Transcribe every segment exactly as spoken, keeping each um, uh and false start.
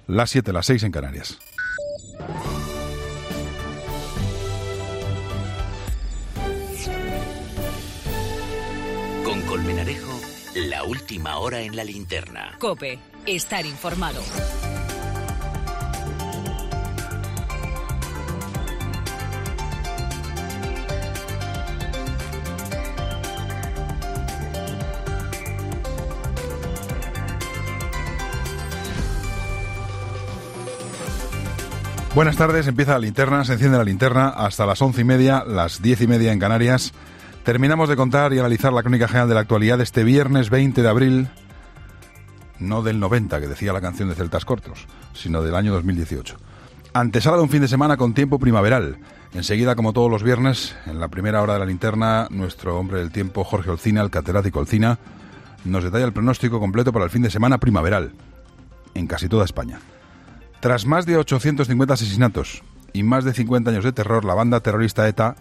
las siete, las seis en Canarias. Con Colmenarejo, la última hora en la linterna. COPE, estar informado. Buenas tardes, empieza la linterna, se enciende la linterna hasta las once y media, las diez y media en Canarias. Terminamos de contar y analizar la crónica general de la actualidad de este viernes veinte de abril, no del noventa, que decía la canción de Celtas Cortos, sino del año dos mil dieciocho. Antesala de un fin de semana con tiempo primaveral. Enseguida, como todos los viernes, en la primera hora de la linterna, nuestro hombre del tiempo, Jorge Olcina, el catedrático Olcina, nos detalla el pronóstico completo para el fin de semana primaveral, en casi toda España. Tras más de ochocientos cincuenta asesinatos y más de cincuenta años de terror, la banda terrorista ETA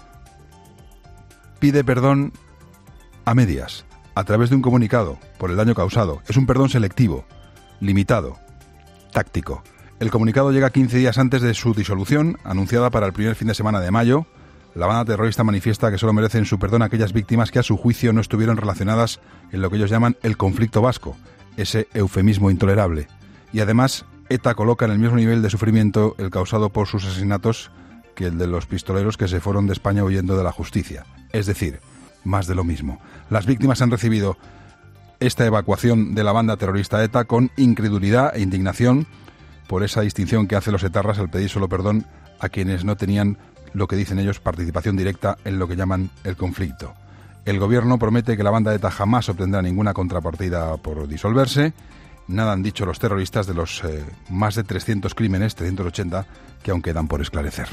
pide perdón a medias, a través de un comunicado, por el daño causado. Es un perdón selectivo, limitado, táctico. El comunicado llega quince días antes de su disolución, anunciada para el primer fin de semana de mayo. La banda terrorista manifiesta que solo merecen su perdón aquellas víctimas que a su juicio no estuvieron relacionadas en lo que ellos llaman el conflicto vasco, ese eufemismo intolerable. Y además, ETA coloca en el mismo nivel de sufrimiento el causado por sus asesinatos que el de los pistoleros que se fueron de España huyendo de la justicia. Es decir, más de lo mismo. Las víctimas han recibido esta evacuación de la banda terrorista ETA con incredulidad e indignación por esa distinción que hacen los etarras al pedir solo perdón a quienes no tenían, lo que dicen ellos, participación directa en lo que llaman el conflicto. El gobierno promete que la banda ETA jamás obtendrá ninguna contrapartida por disolverse. Nada han dicho los terroristas de los eh, más de trescientos crímenes, trescientos ochenta, que aún quedan por esclarecer.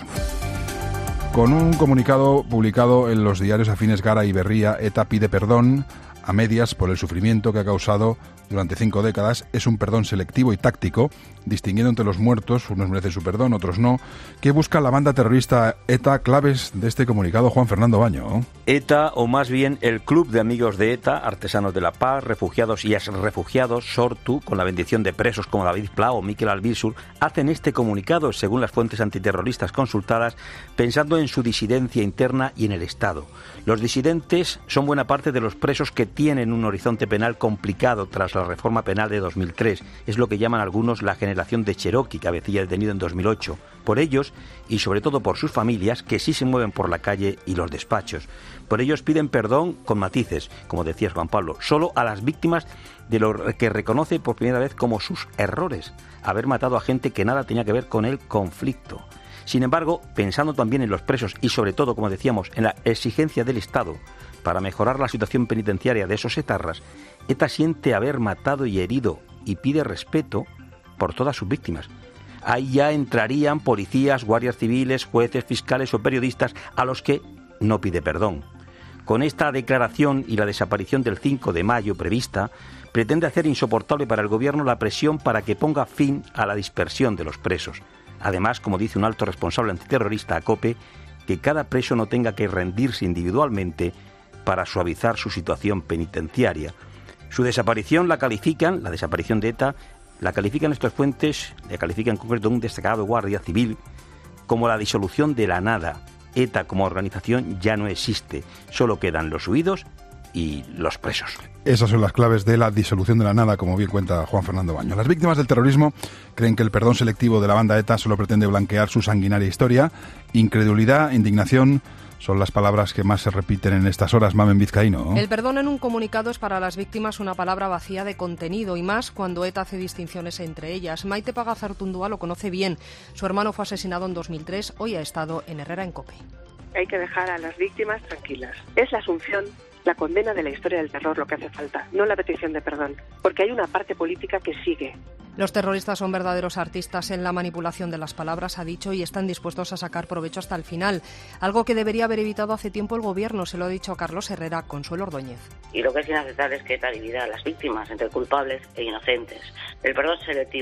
Con un comunicado publicado en los diarios afines Gara y Berría, ETA pide perdón a medias por el sufrimiento que ha causado durante cinco décadas. Es un perdón selectivo y táctico, distinguiendo entre los muertos, unos merecen su perdón, otros no, que busca la banda terrorista ETA. Claves de este comunicado, Juan Fernando Baño. ETA, o más bien el Club de Amigos de ETA, Artesanos de la Paz, Refugiados y Exrefugiados, Sortu, con la bendición de presos como David Pla o Miquel Albísur, hacen este comunicado, según las fuentes antiterroristas consultadas, pensando en su disidencia interna y en el Estado. Los disidentes son buena parte de los presos que tienen un horizonte penal complicado tras la reforma penal de dos mil tres. Es lo que llaman algunos la generación de Cherokee, cabecilla detenido en dos mil ocho. Por ellos, y sobre todo por sus familias, que sí se mueven por la calle y los despachos. Por ellos piden perdón con matices, como decías, Juan Pablo, solo a las víctimas de lo que reconoce por primera vez como sus errores, haber matado a gente que nada tenía que ver con el conflicto. Sin embargo, pensando también en los presos y sobre todo, como decíamos, en la exigencia del Estado para mejorar la situación penitenciaria de esos etarras, ETA siente haber matado y herido y pide respeto por todas sus víctimas. Ahí ya entrarían policías, guardias civiles, jueces, fiscales o periodistas a los que no pide perdón. Con esta declaración y la desaparición del cinco de mayo prevista, pretende hacer insoportable para el gobierno la presión para que ponga fin a la dispersión de los presos. Además, como dice un alto responsable antiterrorista a COPE, que cada preso no tenga que rendirse individualmente para suavizar su situación penitenciaria. Su desaparición la califican, la desaparición de ETA, la califican estas fuentes, la califican en concreto un destacado guardia civil, como la disolución de la nada. ETA como organización ya no existe, solo quedan los huidos y los presos. Esas son las claves de la disolución de la nada, como bien cuenta Juan Fernando Baño. Las víctimas del terrorismo creen que el perdón selectivo de la banda ETA solo pretende blanquear su sanguinaria historia. Incredulidad, indignación, son las palabras que más se repiten en estas horas, Mamen Vizcaíno. El perdón en un comunicado es para las víctimas una palabra vacía de contenido, y más cuando ETA hace distinciones entre ellas. Maite Pagazartundúa lo conoce bien. Su hermano fue asesinado en dos mil tres, hoy ha estado en Herrera en COPE. Hay que dejar a las víctimas tranquilas. Es la asunción, la condena de la historia del terror lo que hace falta, no la petición de perdón, porque hay una parte política que sigue. Los terroristas son verdaderos artistas en la manipulación de las palabras, ha dicho, y están dispuestos a sacar provecho hasta el final. Algo que debería haber evitado hace tiempo el gobierno, se lo ha dicho a Carlos Herrera, Consuelo Ordóñez. Y lo que es inaceptable es que ETA divida a las víctimas entre culpables e inocentes. El perdón selectivo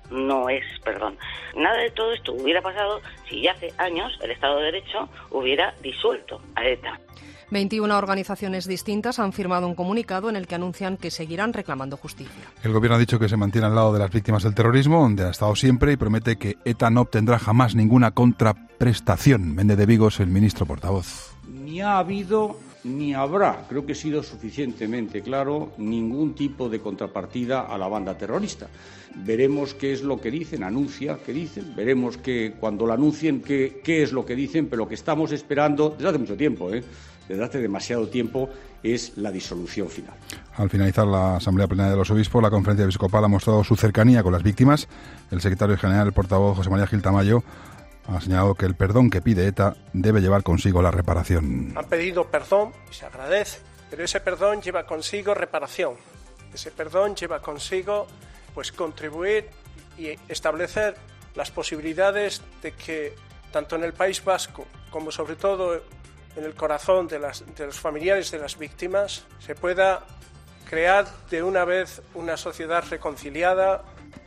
no es perdón. Nada de todo esto hubiera pasado si ya hace años el Estado de Derecho hubiera disuelto a ETA. veintiuna organizaciones distintas han firmado un comunicado en el que anuncian que seguirán reclamando justicia. El gobierno ha dicho que se mantiene al lado de las víctimas del terrorismo, donde ha estado siempre, y promete que ETA no obtendrá jamás ninguna contraprestación. Méndez de Vigo es el ministro portavoz. Ni ha habido ni habrá, creo que he sido suficientemente claro, ningún tipo de contrapartida a la banda terrorista. Veremos qué es lo que dicen, anuncia qué dicen, veremos que cuando lo anuncien qué, qué es lo que dicen, pero lo que estamos esperando desde hace mucho tiempo, ¿eh? desde hace demasiado tiempo, es la disolución final. Al finalizar la Asamblea Plenaria de los Obispos, la Conferencia Episcopal ha mostrado su cercanía con las víctimas. El secretario general, el portavoz José María Gil Tamayo, ha señalado que el perdón que pide ETA debe llevar consigo la reparación. Han pedido perdón y se agradece, pero ese perdón lleva consigo reparación. Ese perdón lleva consigo pues contribuir y establecer las posibilidades de que tanto en el País Vasco como sobre todo en el corazón de, las, de los familiares de las víctimas se pueda crear de una vez una sociedad reconciliada.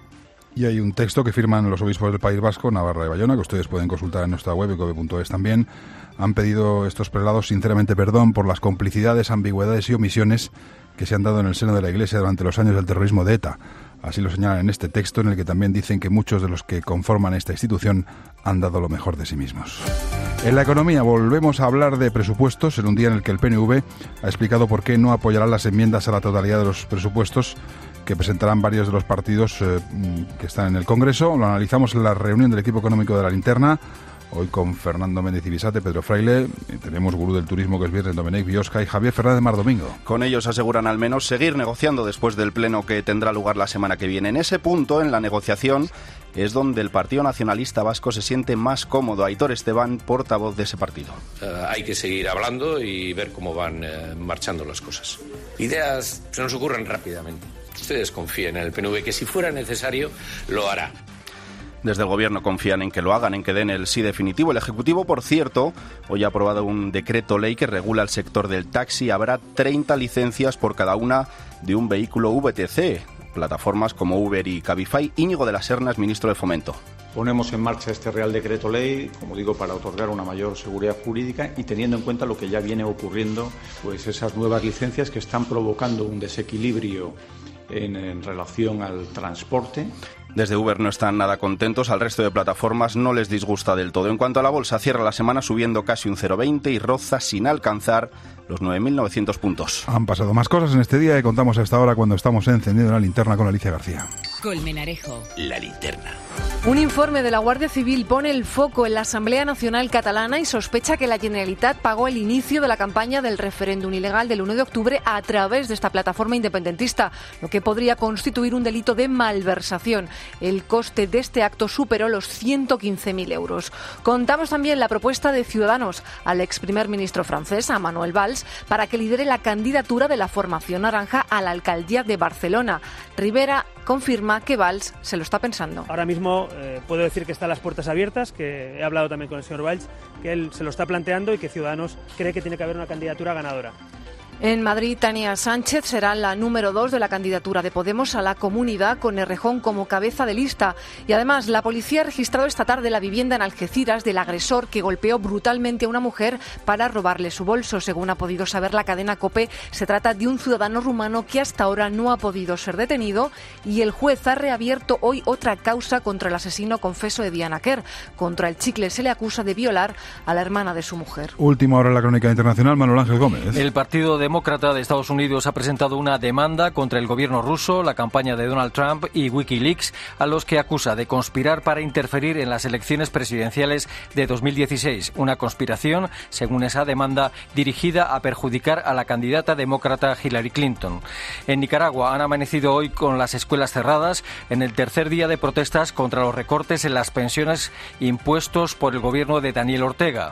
Y hay un texto que firman los obispos del País Vasco, Navarra y Bayona, que ustedes pueden consultar en nuestra web, ecobe punto es también. Han pedido estos prelados sinceramente perdón por las complicidades, ambigüedades y omisiones que se han dado en el seno de la Iglesia durante los años del terrorismo de ETA. Así lo señalan en este texto, en el que también dicen que muchos de los que conforman esta institución han dado lo mejor de sí mismos. En la economía volvemos a hablar de presupuestos en un día en el que el P N V ha explicado por qué no apoyará las enmiendas a la totalidad de los presupuestos que presentarán varios de los partidos eh, que están en el Congreso. Lo analizamos en la reunión del equipo económico de la Linterna, hoy con Fernando Méndez Ibisate, Pedro Fraile, y tenemos gurú del turismo, que es Viernes, Domenech Biosca, y Javier Fernández Mardomingo. Con ellos aseguran al menos seguir negociando después del pleno que tendrá lugar la semana que viene. En ese punto, en la negociación, es donde el Partido Nacionalista Vasco se siente más cómodo. Aitor Esteban, portavoz de ese partido. Uh, hay que seguir hablando y ver cómo van uh, marchando las cosas. Ideas se nos ocurren rápidamente. Ustedes confíen en el P N V, que si fuera necesario lo hará. Desde el Gobierno confían en que lo hagan, en que den el sí definitivo. El Ejecutivo, por cierto, hoy ha aprobado un decreto ley que regula el sector del taxi. Habrá treinta licencias por cada una de un vehículo V T C. Plataformas como Uber y Cabify. Íñigo de la Serna es ministro de Fomento. Ponemos en marcha este Real Decreto Ley, como digo, para otorgar una mayor seguridad jurídica y teniendo en cuenta lo que ya viene ocurriendo, pues esas nuevas licencias que están provocando un desequilibrio en, en relación al transporte. Desde Uber no están nada contentos, al resto de plataformas no les disgusta del todo. En cuanto a la bolsa, cierra la semana subiendo casi un cero coma veinte y roza sin alcanzar los nueve mil novecientos puntos. Han pasado más cosas en este día y contamos a esta hora cuando estamos encendiendo la linterna con Alicia García. Colmenarejo. La linterna. Un informe de la Guardia Civil pone el foco en la Asamblea Nacional Catalana y sospecha que la Generalitat pagó el inicio de la campaña del referéndum ilegal del uno de octubre a través de esta plataforma independentista, lo que podría constituir un delito de malversación. El coste de este acto superó los ciento quince mil euros. Contamos también la propuesta de Ciudadanos al ex primer ministro francés, a Manuel Valls, para que lidere la candidatura de la formación naranja a la alcaldía de Barcelona. Rivera confirma que Valls se lo está pensando. Ahora mismo eh, puedo decir que están las puertas abiertas, que he hablado también con el señor Valls, que él se lo está planteando y que Ciudadanos cree que tiene que haber una candidatura ganadora. En Madrid, Tania Sánchez será la número dos de la candidatura de Podemos a la Comunidad, con Errejón como cabeza de lista. Y además, la policía ha registrado esta tarde la vivienda en Algeciras del agresor que golpeó brutalmente a una mujer para robarle su bolso. Según ha podido saber la cadena COPE, se trata de un ciudadano rumano que hasta ahora no ha podido ser detenido, y el juez ha reabierto hoy otra causa contra el asesino confeso de Diana Kerr. Contra el chicle se le acusa de violar a la hermana de su mujer. Última hora en la crónica internacional, Manuel Ángel Gómez. El partido de Demócrata de Estados Unidos ha presentado una demanda contra el gobierno ruso, la campaña de Donald Trump y Wikileaks, a los que acusa de conspirar para interferir en las elecciones presidenciales de dos mil dieciséis. Una conspiración, según esa demanda, dirigida a perjudicar a la candidata demócrata Hillary Clinton. En Nicaragua han amanecido hoy con las escuelas cerradas en el tercer día de protestas contra los recortes en las pensiones impuestos por el gobierno de Daniel Ortega.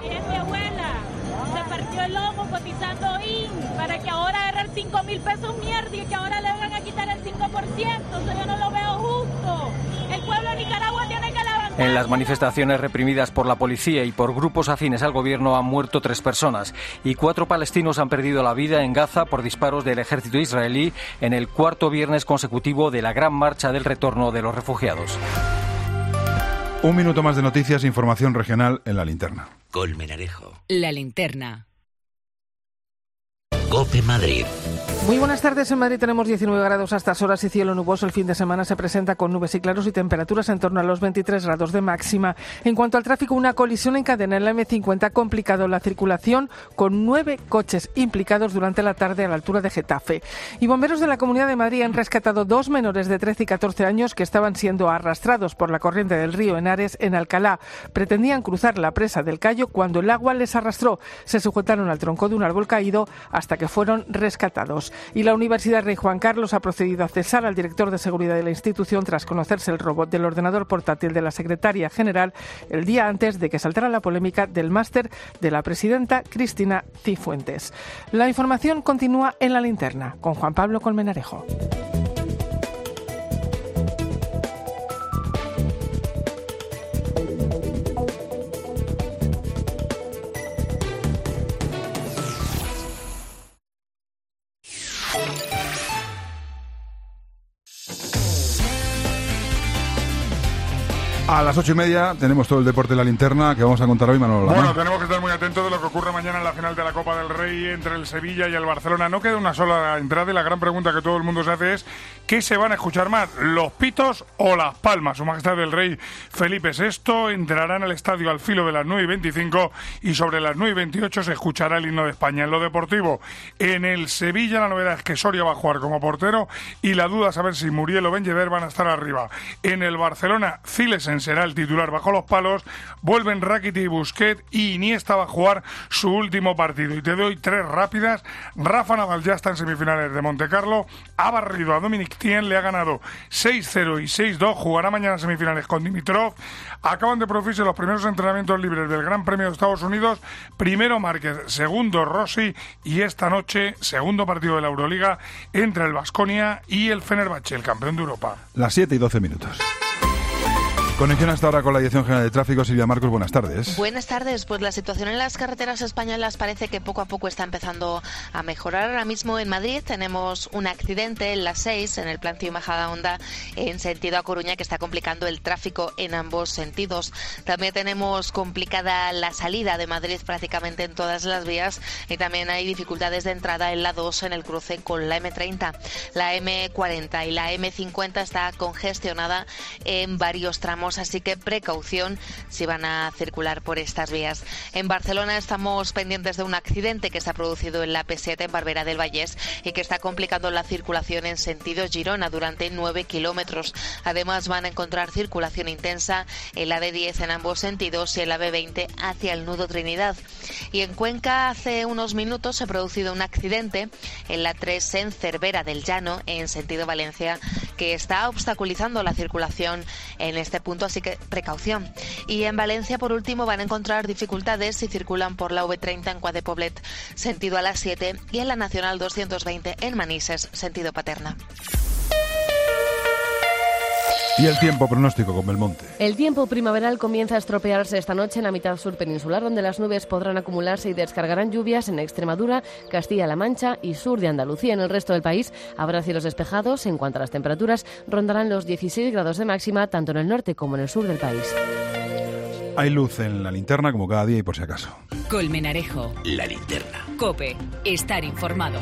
cinco mil pesos mierda y que ahora le van a quitar el cinco por ciento, eso yo no lo veo justo. El pueblo de Nicaragua tiene que levantar. En las manifestaciones reprimidas por la policía y por grupos afines al gobierno han muerto tres personas y cuatro palestinos han perdido la vida en Gaza por disparos del ejército israelí en el cuarto viernes consecutivo de la gran marcha del retorno de los refugiados. Un minuto más de noticias e información regional en La Linterna. Colmenarejo. La Linterna. COPE Madrid. Muy buenas tardes. En Madrid tenemos diecinueve grados a estas horas y cielo nuboso. El fin de semana se presenta con nubes y claros y temperaturas en torno a los veintitrés grados de máxima. En cuanto al tráfico, una colisión en cadena en la eme cincuenta ha complicado la circulación con nueve coches implicados durante la tarde a la altura de Getafe. Y bomberos de la Comunidad de Madrid han rescatado dos menores de trece y catorce años que estaban siendo arrastrados por la corriente del río Henares en Alcalá. Pretendían cruzar la presa del Cayo cuando el agua les arrastró. Se sujetaron al tronco de un árbol caído hasta que fueron rescatados. Y la Universidad Rey Juan Carlos ha procedido a cesar al director de seguridad de la institución tras conocerse el robo del ordenador portátil de la secretaria general el día antes de que saltara la polémica del máster de la presidenta Cristina Cifuentes. La información continúa en La Linterna con Juan Pablo Colmenarejo. A las ocho y media tenemos todo el deporte de La Linterna que vamos a contar hoy, Manolo Lama. Bueno, tenemos que estar muy atentos de lo que ocurre mañana en la final de la Copa del Rey entre el Sevilla y el Barcelona. No queda una sola entrada y la gran pregunta que todo el mundo se hace es ¿qué se van a escuchar más, los pitos o las palmas? Su Majestad el Rey Felipe sexto entrará en el estadio al filo de las nueve y veinticinco y sobre las nueve y veintiocho se escuchará el himno de España. En lo deportivo, en el Sevilla la novedad es que Soria va a jugar como portero y la duda es saber si Muriel o Ben Yedder van a estar arriba. En el Barcelona, Zilesen será el titular bajo los palos, vuelven Rakitic y Busquets y Iniesta va a jugar su último partido. Y te doy tres rápidas. Rafa Nadal ya está en semifinales de Montecarlo, ha barrido a Dominic Thiem, le ha ganado seis cero y seis dos, jugará mañana semifinales con Dimitrov. Acaban de producirse los primeros entrenamientos libres del Gran Premio de Estados Unidos, primero Márquez, segundo Rossi y esta noche segundo partido de la Euroliga entre el Baskonia y el Fenerbahce, el campeón de Europa. Las siete y doce minutos. Conexión hasta ahora con la Dirección General de Tráfico. Silvia Marcos, buenas tardes. Buenas tardes. Pues la situación en las carreteras españolas parece que poco a poco está empezando a mejorar. Ahora mismo en Madrid tenemos un accidente en la seis, en el plan Cío Majadahonda, en sentido a Coruña, que está complicando el tráfico en ambos sentidos. También tenemos complicada la salida de Madrid prácticamente en todas las vías y también hay dificultades de entrada en la dos en el cruce con la eme treinta. La eme cuarenta y la eme cincuenta está congestionada en varios tramos, así que precaución si van a circular por estas vías. En Barcelona estamos pendientes de un accidente que se ha producido en la pe siete en Barberà del Vallès y que está complicando la circulación en sentido Girona durante nueve kilómetros. Además van a encontrar circulación intensa en la de diez en ambos sentidos y en la be veinte hacia el nudo Trinidad. Y en Cuenca hace unos minutos se ha producido un accidente en la tres en Cervera del Llano en sentido Valencia que está obstaculizando la circulación en este punto, así que precaución. Y en Valencia, por último, van a encontrar dificultades si circulan por la ve treinta en Cuadde Poblet, sentido a las siete, y en la Nacional doscientos veinte en Manises, sentido Paterna. Y el tiempo pronóstico con Belmonte. El tiempo primaveral comienza a estropearse esta noche en la mitad sur peninsular, donde las nubes podrán acumularse y descargarán lluvias en Extremadura, Castilla-La Mancha y sur de Andalucía. En el resto del país habrá cielos despejados. En cuanto a las temperaturas, rondarán los dieciséis grados de máxima, tanto en el norte como en el sur del país. Hay luz en La Linterna como cada día y por si acaso. Colmenarejo. La Linterna. COPE. Estar informado.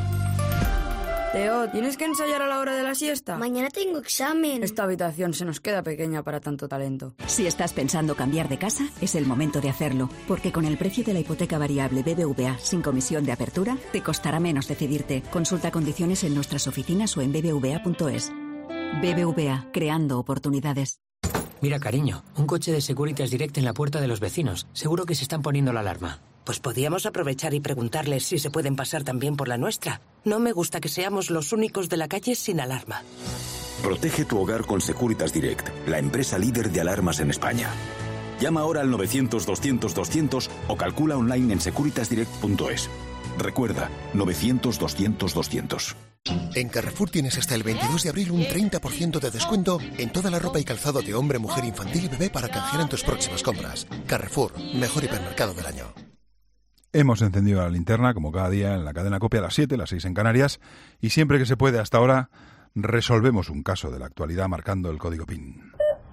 Teo, ¿tienes que ensayar a la hora de la siesta? Mañana tengo examen. Esta habitación se nos queda pequeña para tanto talento. Si estás pensando cambiar de casa, es el momento de hacerlo, porque con el precio de la hipoteca variable be be ve a sin comisión de apertura, te costará menos decidirte. Consulta condiciones en nuestras oficinas o en be be ve a punto es. be be ve a, creando oportunidades. Mira, cariño, un coche de Securitas Direct en la puerta de los vecinos. Seguro que se están poniendo la alarma. Pues podíamos aprovechar y preguntarles si se pueden pasar también por la nuestra. No me gusta que seamos los únicos de la calle sin alarma. Protege tu hogar con Securitas Direct, la empresa líder de alarmas en España. Llama ahora al novecientos doscientos doscientos o calcula online en securitas direct punto es. Recuerda, novecientos doscientos doscientos. En Carrefour tienes hasta el veintidós de abril un treinta por ciento de descuento en toda la ropa y calzado de hombre, mujer, infantil y bebé para canjear en tus próximas compras. Carrefour, mejor hipermercado del año. Hemos encendido la linterna, como cada día, en la cadena COPE a las siete, las seis en Canarias, y siempre que se puede hasta ahora resolvemos un caso de la actualidad marcando el código P I N.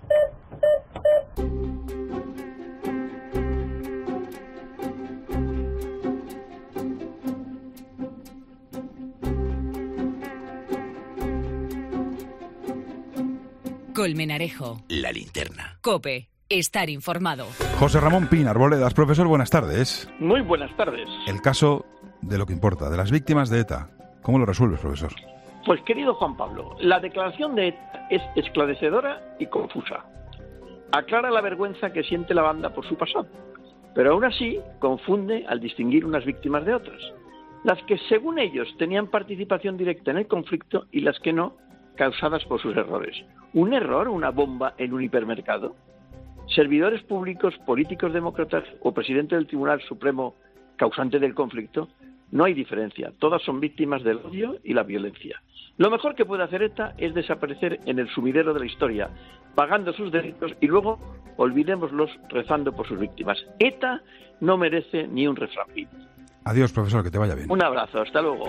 Colmenarejo. La linterna. COPE. Estar informado. José Ramón Pin Arboledas, profesor, buenas tardes. Muy buenas tardes. El caso de lo que importa, de las víctimas de ETA. ¿Cómo lo resuelves, profesor? Pues, querido Juan Pablo, la declaración de ETA es esclarecedora y confusa. Aclara la vergüenza que siente la banda por su pasado, pero aún así confunde al distinguir unas víctimas de otras. Las que, según ellos, tenían participación directa en el conflicto y las que no, causadas por sus errores. ¿Un error, una bomba en un hipermercado? ¿Servidores públicos, políticos demócratas o presidente del Tribunal Supremo causante del conflicto? No hay diferencia. Todas son víctimas del odio y la violencia. Lo mejor que puede hacer ETA es desaparecer en el sumidero de la historia, pagando sus delitos y luego olvidémoslos rezando por sus víctimas. ETA no merece ni un refrán. Adiós, profesor, que te vaya bien. Un abrazo, hasta luego.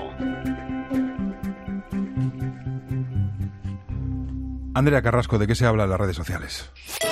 Andrea Carrasco, ¿de qué se habla en las redes sociales?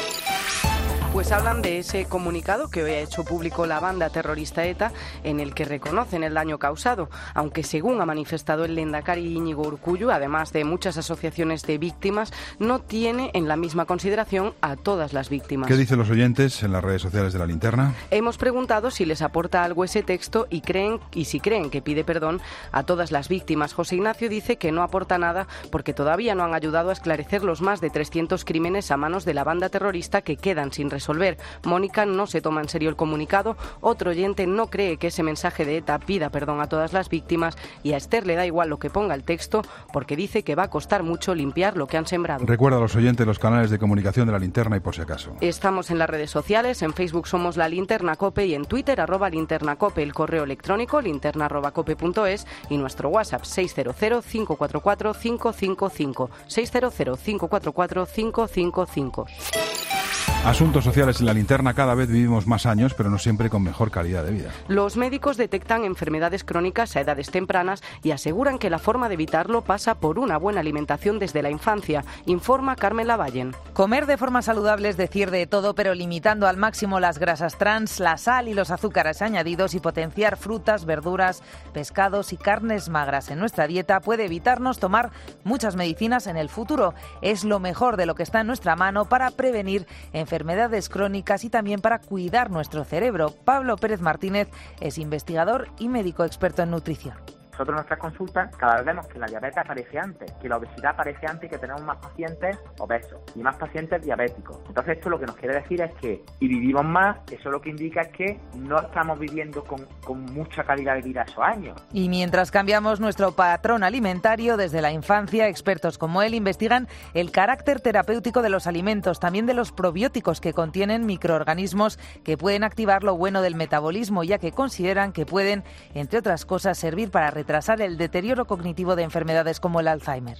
Pues hablan de ese comunicado que hoy ha hecho público la banda terrorista ETA, en el que reconocen el daño causado, aunque según ha manifestado el lehendakari Íñigo Urkullu, además de muchas asociaciones de víctimas, no tiene en la misma consideración a todas las víctimas. ¿Qué dicen los oyentes en las redes sociales de la linterna? Hemos preguntado si les aporta algo ese texto y creen y si creen que pide perdón a todas las víctimas. José Ignacio dice que no aporta nada porque todavía no han ayudado a esclarecer los más de trescientos crímenes a manos de la banda terrorista que quedan sin resolver. Mónica no se toma en serio el comunicado. Otro oyente no cree que ese mensaje de ETA pida perdón a todas las víctimas y a Esther le da igual lo que ponga el texto porque dice que va a costar mucho limpiar lo que han sembrado. Recuerda a los oyentes los canales de comunicación de la linterna y por si acaso. Estamos en las redes sociales, en Facebook somos La Linterna Cope y en Twitter arroba Linterna Cope, el correo electrónico linterna arroba cope punto es y nuestro WhatsApp seis cero cero, cinco cuatro cuatro, cinco cinco cinco, seis cero cero, cinco cuatro cuatro, cinco cinco cinco. Asuntos sociales en la linterna. Cada vez vivimos más años, pero no siempre con mejor calidad de vida. Los médicos detectan enfermedades crónicas a edades tempranas y aseguran que la forma de evitarlo pasa por una buena alimentación desde la infancia, informa Carmen Lavallen. Comer de forma saludable es decir de todo, pero limitando al máximo las grasas trans, la sal y los azúcares añadidos y potenciar frutas, verduras, pescados y carnes magras en nuestra dieta puede evitarnos tomar muchas medicinas en el futuro. Es lo mejor de lo que está en nuestra mano para prevenir enfermedades enfermedades crónicas y también para cuidar nuestro cerebro. Pablo Pérez Martínez es investigador y médico experto en nutrición. Nosotros en nuestras consultas cada vez vemos que la diabetes aparece antes, que la obesidad aparece antes y que tenemos más pacientes obesos y más pacientes diabéticos. Entonces esto lo que nos quiere decir es que, y vivimos más, eso lo que indica es que no estamos viviendo con, con mucha calidad de vida esos años. Y mientras cambiamos nuestro patrón alimentario desde la infancia, expertos como él investigan el carácter terapéutico de los alimentos, también de los probióticos que contienen microorganismos que pueden activar lo bueno del metabolismo, ya que consideran que pueden, entre otras cosas, servir para retrasar el deterioro cognitivo de enfermedades como el Alzheimer.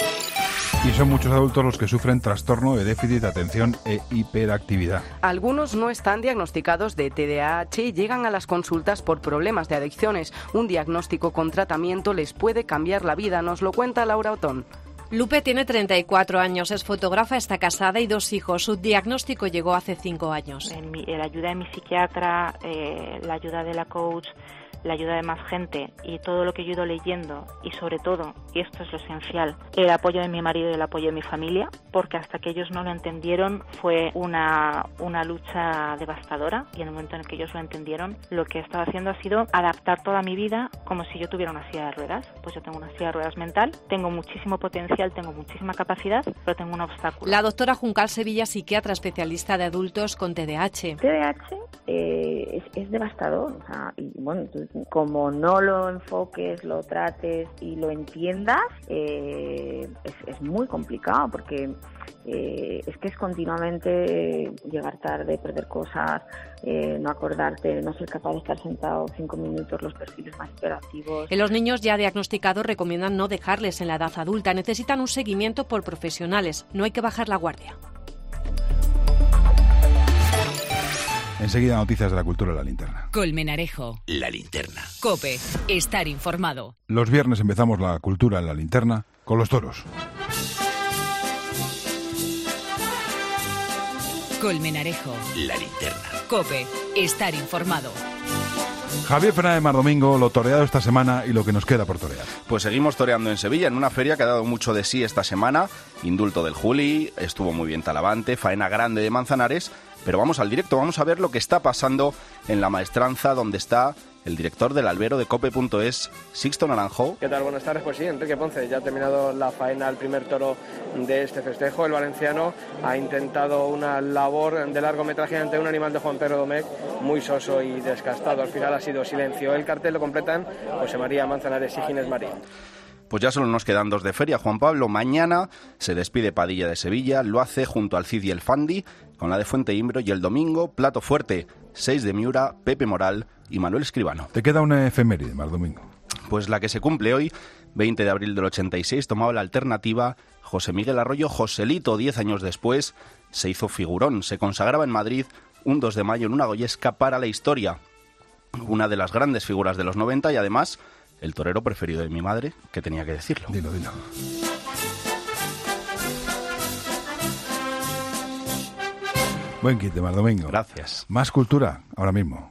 Y son muchos adultos los que sufren trastorno de déficit de atención e hiperactividad. Algunos no están diagnosticados de T D A H y llegan a las consultas por problemas de adicciones. Un diagnóstico con tratamiento les puede cambiar la vida, nos lo cuenta Laura Otón. Lupe tiene treinta y cuatro años, es fotógrafa, está casada y dos hijos. Su diagnóstico llegó hace cinco años. En mi, la ayuda de mi psiquiatra, eh, la ayuda de la coach, la ayuda de más gente y todo lo que yo he ido leyendo y sobre todo, y esto es lo esencial, el apoyo de mi marido y el apoyo de mi familia, porque hasta que ellos no lo entendieron fue una, una lucha devastadora y en el momento en el que ellos lo entendieron, lo que he estado haciendo ha sido adaptar toda mi vida como si yo tuviera una silla de ruedas. Pues yo tengo una silla de ruedas mental, tengo muchísimo potencial, tengo muchísima capacidad, pero tengo un obstáculo. La doctora Juncal Sevilla, psiquiatra especialista de adultos con T D A H. T D A H eh, es, es devastador, o sea, y bueno, tú como no lo enfoques, lo trates y lo entiendas, eh, es, es muy complicado porque eh, es que es continuamente llegar tarde, perder cosas, eh, no acordarte, no ser capaz de estar sentado cinco minutos, los perfiles más hiperactivos. En los niños ya diagnosticados recomiendan no dejarles en la edad adulta, necesitan un seguimiento por profesionales, no hay que bajar la guardia. Enseguida noticias de la cultura en la linterna. Colmenarejo. La linterna. COPE. Estar informado. Los viernes empezamos la cultura en la linterna con los toros. Colmenarejo. La linterna. COPE. Estar informado. Javier Fernández Mardomingo, lo toreado esta semana y lo que nos queda por torear. Pues seguimos toreando en Sevilla, en una feria que ha dado mucho de sí esta semana. Indulto del Juli, estuvo muy bien Talavante, faena grande de Manzanares. Pero vamos al directo, vamos a ver lo que está pasando en la maestranza, donde está el director del albero de cope punto es, Sixto Naranjo. ¿Qué tal? Buenas tardes. Pues sí, Enrique Ponce, ya ha terminado la faena, el primer toro de este festejo. El valenciano ha intentado una labor de largometraje ante un animal de Juan Pedro Domecq muy soso y desgastado. Al final ha sido silencio. El cartel lo completan José María Manzanares y Ginés María. Pues ya solo nos quedan dos de feria, Juan Pablo. Mañana se despide Padilla de Sevilla, lo hace junto al Cid y el Fandi, con la de Fuente Imbro, y el domingo, plato fuerte, seis de Miura, Pepe Moral y Manuel Escribano. Te queda una efeméride, Mardomingo. Pues la que se cumple hoy, veinte de abril del ochenta y seis, tomaba la alternativa José Miguel Arroyo. Joselito, diez años después, se hizo figurón, se consagraba en Madrid un dos de mayo en una goyesca para la historia. Una de las grandes figuras de los noventa y además el torero preferido de mi madre, que tenía que decirlo. Dilo, dilo. Buen kit de Mardomingo. Gracias. Más cultura, ahora mismo.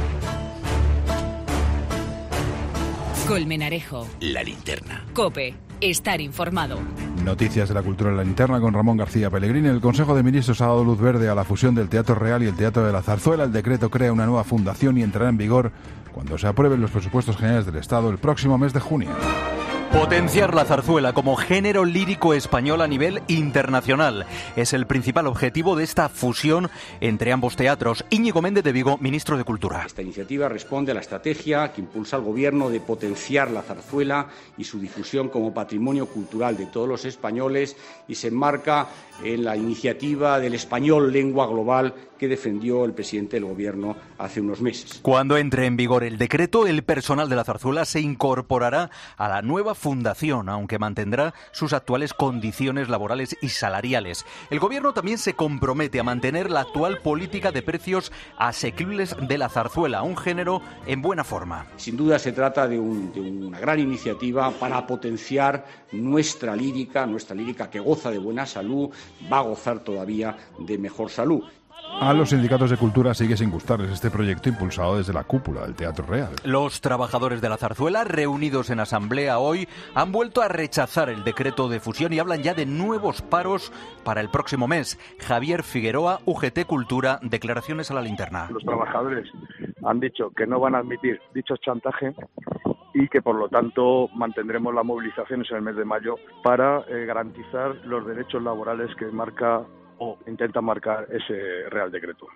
Colmenarejo. La linterna. COPE. Estar informado. Noticias de la cultura en la linterna con Ramón García Pellegrini. El Consejo de Ministros ha dado luz verde a la fusión del Teatro Real y el Teatro de la Zarzuela. El decreto crea una nueva fundación y entrará en vigor cuando se aprueben los presupuestos generales del Estado el próximo mes de junio. Potenciar la zarzuela como género lírico español a nivel internacional es el principal objetivo de esta fusión entre ambos teatros. Íñigo Méndez de Vigo, ministro de Cultura. Esta iniciativa responde a la estrategia que impulsa el Gobierno de potenciar la zarzuela y su difusión como patrimonio cultural de todos los españoles y se enmarca en la iniciativa del español lengua global que defendió el presidente del Gobierno hace unos meses. Cuando entre en vigor el decreto, el personal de la zarzuela se incorporará a la nueva fundación, aunque mantendrá sus actuales condiciones laborales y salariales. El Gobierno también se compromete a mantener la actual política de precios asequibles de la zarzuela, un género en buena forma. Sin duda se trata de, un, de una gran iniciativa para potenciar nuestra lírica, nuestra lírica que goza de buena salud, va a gozar todavía de mejor salud. A los sindicatos de cultura sigue sin gustarles este proyecto impulsado desde la cúpula del Teatro Real. Los trabajadores de la zarzuela, reunidos en asamblea hoy, han vuelto a rechazar el decreto de fusión y hablan ya de nuevos paros para el próximo mes. Javier Figueroa, U G T Cultura, declaraciones a la linterna. Los trabajadores han dicho que no van a admitir dichos chantajes y que por lo tanto mantendremos las movilizaciones en el mes de mayo para eh, garantizar los derechos laborales que marca o intenta marcar ese Real Decreto.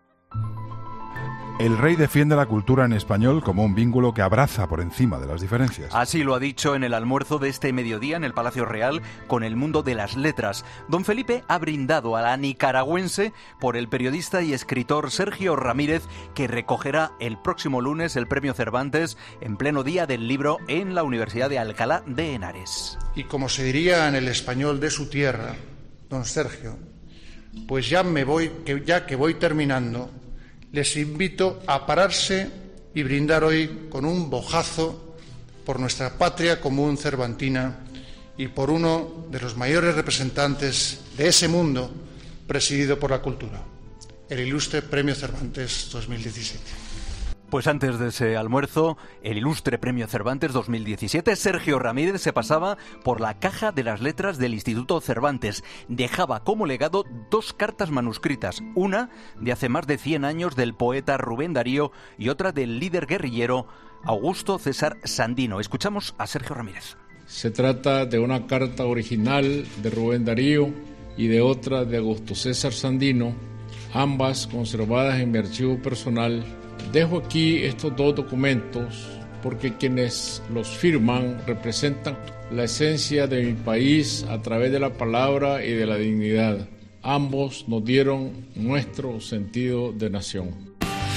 El rey defiende la cultura en español como un vínculo que abraza por encima de las diferencias. Así lo ha dicho en el almuerzo de este mediodía en el Palacio Real con el mundo de las letras. Don Felipe ha brindado a la nicaragüense por el periodista y escritor Sergio Ramírez, que recogerá el próximo lunes el Premio Cervantes en pleno Día del Libro en la Universidad de Alcalá de Henares. Y como se diría en el español de su tierra, don Sergio, pues ya me voy, que ya que voy terminando, les invito a pararse y brindar hoy con un bojazo por nuestra patria común cervantina y por uno de los mayores representantes de ese mundo presidido por la cultura, el ilustre Premio Cervantes dos mil diecisiete. Pues antes de ese almuerzo, el ilustre Premio Cervantes dos mil diecisiete, Sergio Ramírez, se pasaba por la caja de las letras del Instituto Cervantes. Dejaba como legado dos cartas manuscritas, una de hace más de cien años del poeta Rubén Darío y otra del líder guerrillero Augusto César Sandino. Escuchamos a Sergio Ramírez. Se trata de una carta original de Rubén Darío y de otra de Augusto César Sandino, ambas conservadas en mi archivo personal, Dejo aquí estos dos documentos porque quienes los firman representan la esencia de mi país a través de la palabra y de la dignidad. Ambos nos dieron nuestro sentido de nación.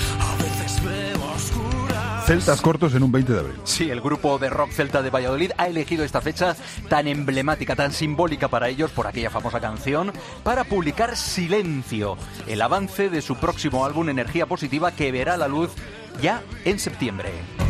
Celtas cortos en un veinte de abril. Sí, el grupo de rock celta de Valladolid ha elegido esta fecha tan emblemática, tan simbólica para ellos por aquella famosa canción, para publicar Silencio, el avance de su próximo álbum Energía Positiva, que verá la luz ya en septiembre.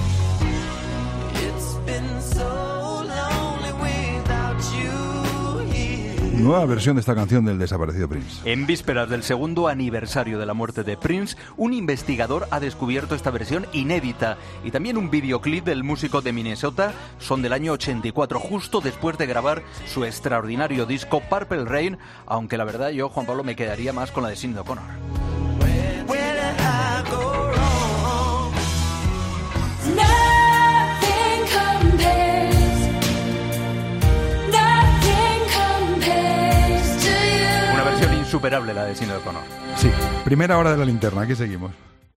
Nueva versión de esta canción del desaparecido Prince. En vísperas del segundo aniversario de la muerte de Prince, un investigador ha descubierto esta versión inédita y también un videoclip del músico de Minnesota. Son del año ochenta y cuatro, justo después de grabar su extraordinario disco Purple Rain, aunque la verdad yo, Juan Pablo, me quedaría más con la de Sinéad O'Connor. Superable la de Sinéad O'Connor. Sí, primera hora de la linterna, aquí seguimos.